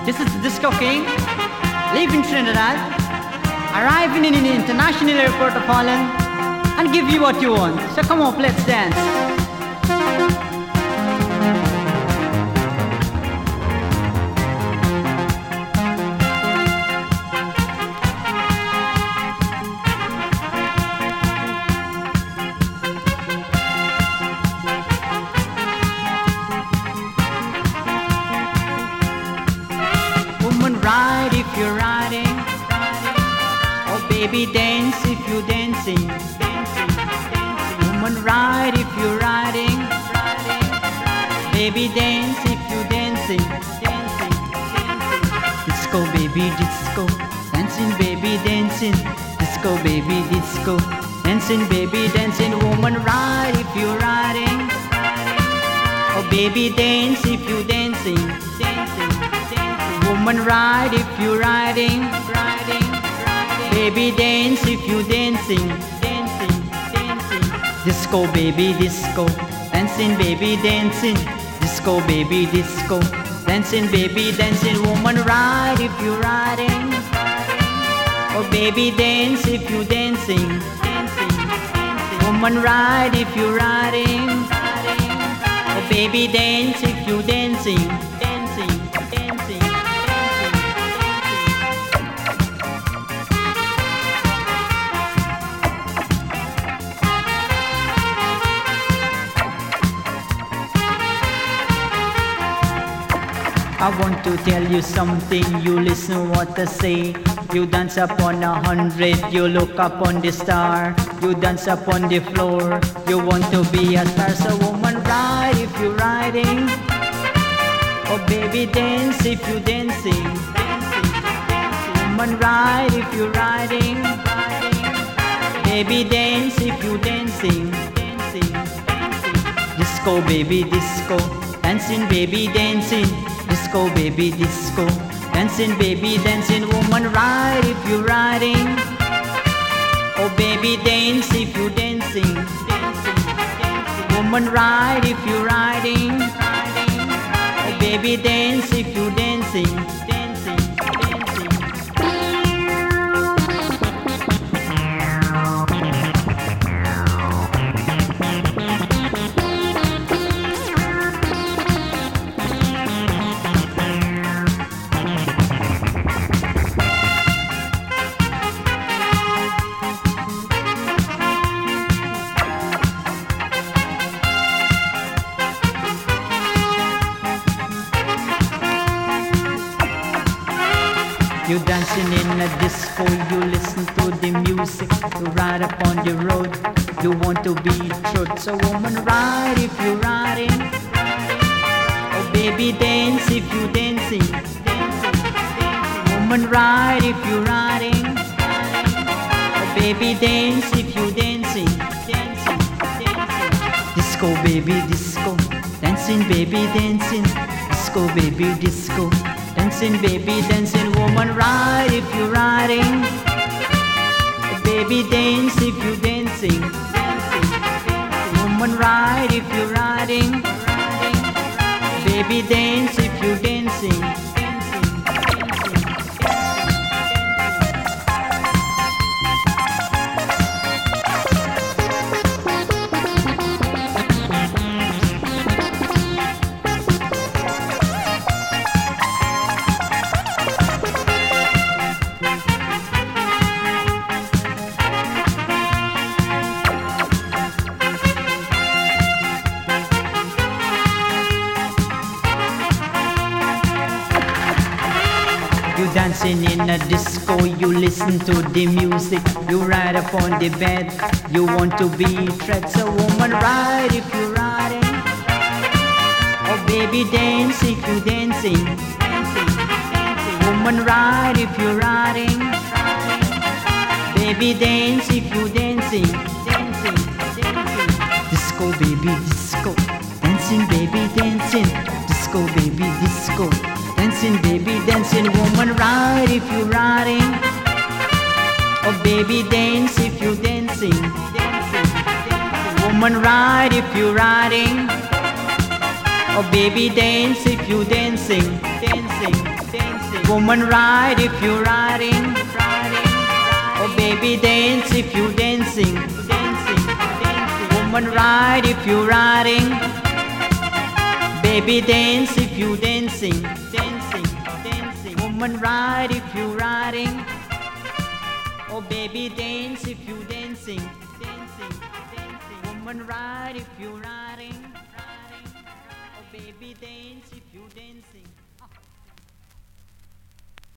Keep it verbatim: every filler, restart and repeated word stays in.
This is the Disco King, leaving Trinidad, arriving in an international airport of Holland, and give you what you want. So come on, let's dance. Woman, ride if you're riding. Oh, baby, dance if you're dancing. Woman, ride if you're riding. Baby, dance if you're dancing. Disco, baby, disco. Dancing, baby, dancing. Disco, baby, disco. Dancing, baby, dancing. Woman, ride if you're riding. Oh, baby, dance if you're dancing. Woman, ride if you're riding, riding, riding. Baby, dance if you're dancing, dancing, dancing. Disco, baby, disco. Dancing, baby, dancing. Disco, baby, disco. Dancing, baby, dancing. Woman, ride if you're riding. Oh, baby, dance if you're dancing, dancing, dancing. Woman, ride if you're riding. Oh, baby, dance if you're dancing, dancing, dancing. I want to tell you something, you listen what I say. You dance upon a hundred, you look up on the star. You dance upon the floor, you want to be a star. So woman, ride if you're riding. Oh baby, dance if you're dancing. Woman, ride if you're riding. Baby, dance if you're dancing. Disco, baby, disco. Dancing, baby, dancing. Disco, baby, disco. Dancing, baby, dancing. Woman, ride if you're riding. Oh baby, dance if you're dancing. Woman, ride if you're riding. Oh baby, dance if you're dancing. Dancing, dancing. You dancing in a disco, you listen to the music. You ride upon the road, you want to be truth. So woman, ride if you're riding. Oh baby, dance if you're dancing. Woman, ride if you're riding. Oh baby, dance if you're dancing. Dancing, dancing. Disco, baby, disco. Dancing, baby, dancing. Disco, baby, disco. Dancing, baby, dancing. Woman, ride if you're riding. Baby, dance if you're dancing. Woman, ride if you're riding. Baby, dance if you're dancing. You dancing in a disco, you listen to the music. You ride upon the bed, you want to be tread. So woman, ride if you're riding. Oh baby, dance if you're dancing. Woman, ride if you're riding. Baby, dance if you're dancing. Disco, baby, disco. Dancing, baby, dancing. Disco, baby, disco. Dancing, baby, dancing. Woman, ride if you're riding. Oh baby, dance if you're dancing. Woman, ride if you're riding. Oh baby, dance if you're dancing. Dancing, dancing. Woman, ride if you're riding, riding. Oh baby, dance if you're dancing, dancing, dancing. Woman, ride if you're riding. Baby, dance if you're dancing, dancing, dancing. Woman, ride if you're riding. Oh baby, dance if you're dancing, dancing, dancing. Woman, ride if you're riding, riding. Oh baby, dance if you're dancing.